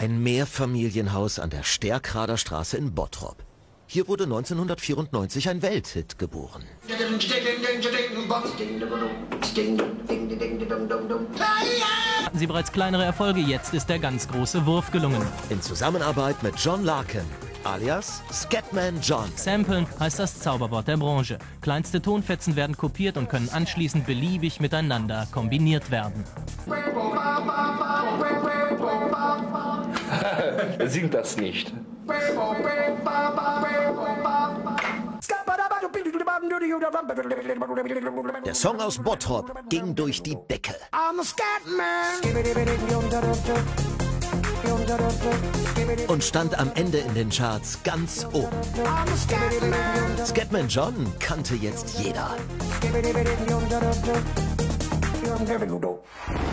Ein Mehrfamilienhaus an der Stärkrader Straße in Bottrop. Hier wurde 1994 ein Welthit geboren. Hatten sie bereits kleinere Erfolge, jetzt ist der ganz große Wurf gelungen. In Zusammenarbeit mit John Larkin, alias Scatman John. Samplen heißt das Zauberwort der Branche. Kleinste Tonfetzen werden kopiert und können anschließend beliebig miteinander kombiniert werden. Er singt das nicht. Der Song aus Bottrop ging durch die Decke. Und stand am Ende in den Charts ganz oben. Scatman John kannte jetzt jeder.